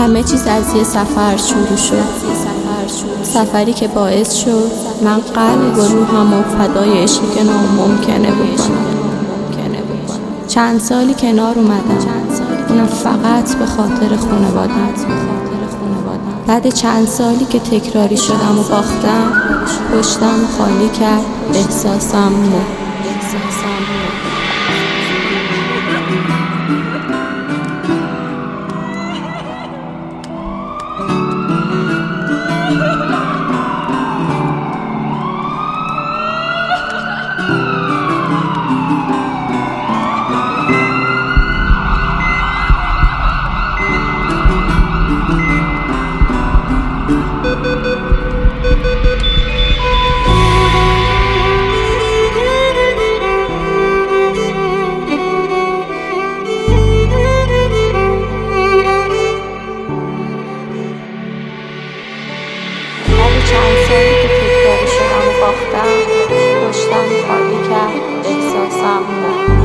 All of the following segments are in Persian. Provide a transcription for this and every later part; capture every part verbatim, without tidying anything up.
همه چیز از یه سفر شروع شد، سفری که باعث شد من قلب و روحم و فدای عشقی که ناممکنه بکنم. چند سالی کنار اومدم، اونم فقط به خاطر خانواده‌ام. بعد چند سالی که تکراری شدم و باختم، پشتم خالی کرد احساسم مرد. چند سالی که تکراری شدم و باختم، پشتم خالی کرد احساسم مرد.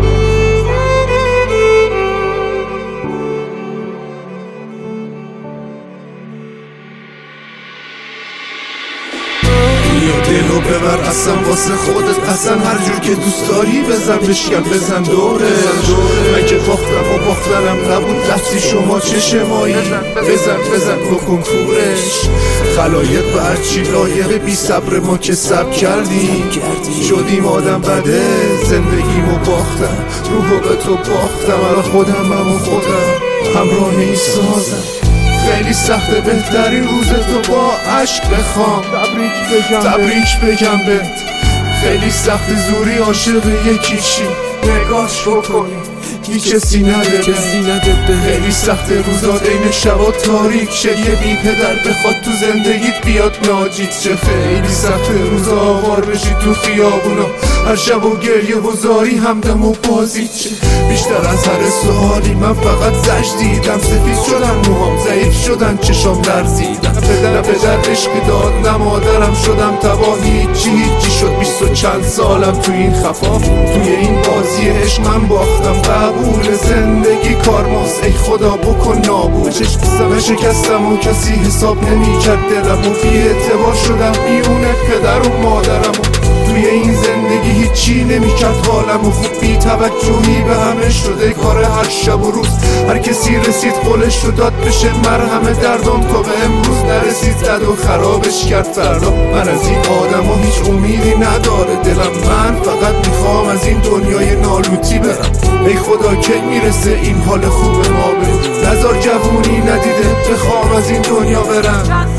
دلو ببر اصلا واسه خودت، اصلا هر جور که دوست داری بزن بشکن بزن دوره. من که باختم و باختنم نبود، رفتی شما چه شمایی، بزن بزن بکن کورش. خلایق به هرچی لایق بی صبر ما که صبر کردیم، شدیم آدم بده. زندگیمو باختم، روحو به تو باختم، الان خودم هم و خودم همراه این سازم. خیلی سخته بهترین روز تو با عشق بخوام، تبریک بگم تبریک بگم بهت. خیلی سخت زوری عاشق یکیشی، نگاش بکنی هیچ کسی نده به. خیلی سخت روزا دین شبا تاریک شه، یه بی پدر بخواد تو زندگیت بیاد ناجیت شه. خیلی سخت روزا آوار بشی تو خیابونا، هر شب و گریه و زاری همدم و بازیت شه. بیشتر از هر سوالی من فقط زشت دیدم، سفید شدن موهام، ضعیف شدن چشام لرزیدن. نه پدر عشق داد نه مادرم، شدم تباه هیچی هیچی شد. بیست و چند سالم تو این خفا، توی این بازی عشق من باختم. قبول زندگی کارماست، ای خدا بکن نابودش. من شکستم و کسی حساب نمی کرد دلم، و بی اعتبار شدم بیونه پدر و مادرم. توی این زندگی هیچی نمی کرد حالم، و خوب بی توجهی به همه شده کار هر شب و روز. هر کسی رسید قولش رو داد بشه مرهم دردم، تا به امروز نرسید زد و خرابش کرد فردا. من از این آدم ها هیچ امیدی نداره دلم، من فقط میخوام از این دنیای نالوتی برم. ای خدا کی میرسه این حال خوب ما به، نزار جوونی ندیده بخوام از این دنیا برم.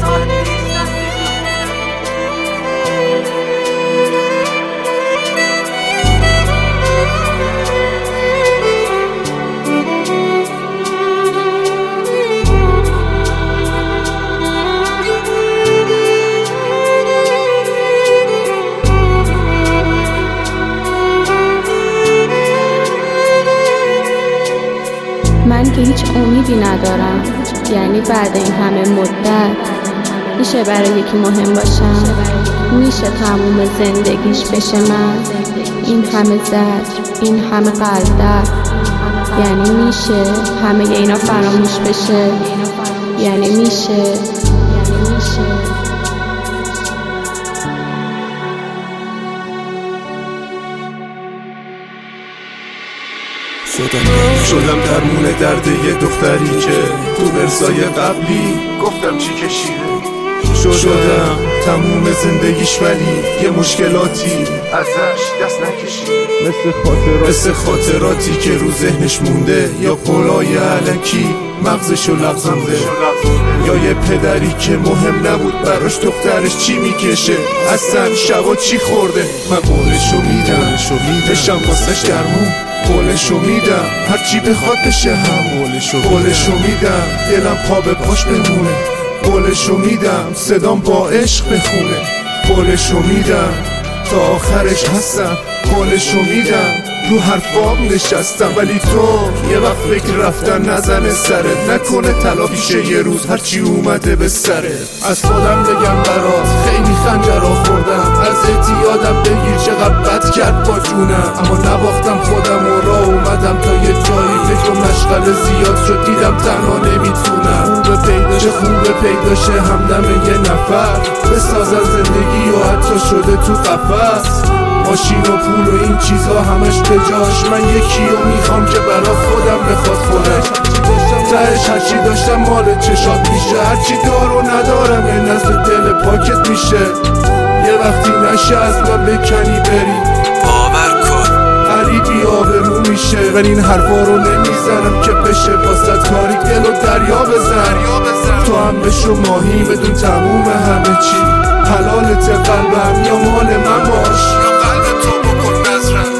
من که هیچ امیدی ندارم، یعنی بعد این همه مدت میشه برای یکی مهم باشم، میشه تموم زندگیش بشه من. این همه زجر، این همه قلدر، یعنی میشه همه اینا فراموش بشه، یعنی میشه یعنی میشه شدم درمون درد یه دختری که تو ورسای قبلی گفتم چی کشیده. شدم تموم زندگیش ولی یه مشکلاتی ازش دست نکشیده. مثل خاطراتی مثل خاطراتی که رو ذهنش مونده، یا قولای علکی مغزشو لغزنده، یا یه پدری که مهم نبود براش دخترش چی میکشه، اصلا شبا چی خورده. من قولشو میدم بشم واسش درمون، قولشو میدم هرچی بخواد بشه هم، قولشو میدم دلم پا به پاش بمونه، قولشو میدم صدام با عشق بخونه، قولشو میدم تا آخرش هستم، قولشو میدم رو حرفام نشستم. ولی تو یه وقت فکر رفتن نزنه سرت، نکنه تلافیشه یه روز هرچی اومده به سرت. از خودم بگم برات خیلی خنجرها خوردم، از اعتیادم بگیر چقدر بد کرد با جونم، اما نباختم خودم و راه اومدم تا یه جایی فکر و مشق مشغله زیاد شد دیدم تنها نمیتونم. خوبه پیدا چه خوبه پیدا شه همدم یه نفر بسازن زندگی و حتی شده تو قفس. ماشین و پول و این چیزا همش به جاش، من یکی رو میخوام که برا خودم بخواد خودش. تهش هرچی داشتم مال چشات میشه، هرچی دار و ندارم یه نزد دل پاکت میشه. یه وقتی نشه از من بکنی بری باور کن علی بی‌آبرو میشه، ولی این حرفا رو نمیزنم که بشه واسط کاری دل و دریا بزن. تو هم بشو ماهی بدون تموم همه چی، حلالت قلبم یا مال من باش یا قلب تو بکن نظرم.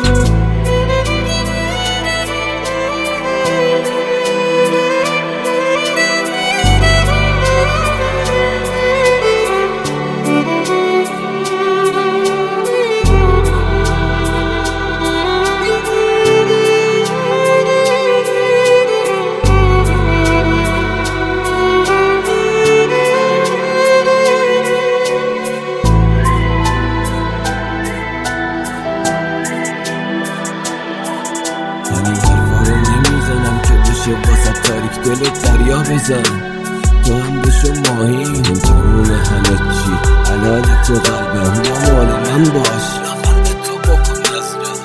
من این حرفا رو نمیزنم که بشه واسه تاریک دل و دریا بزن. تو هم بشو ماهی اون تموم همه چی، حلالت قلبم یا مال من باش یا قلب تو بکن نظرم.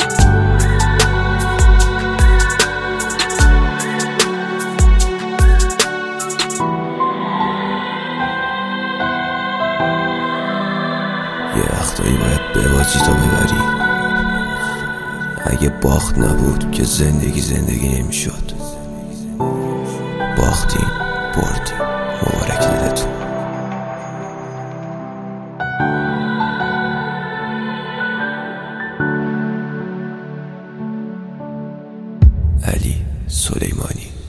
یه وقتایی باید ببازی تا ببری، اگه باخت نبود که زندگی زندگی نمیشد. باختیم بردیم مبارک دلتون. علی سلیمانی.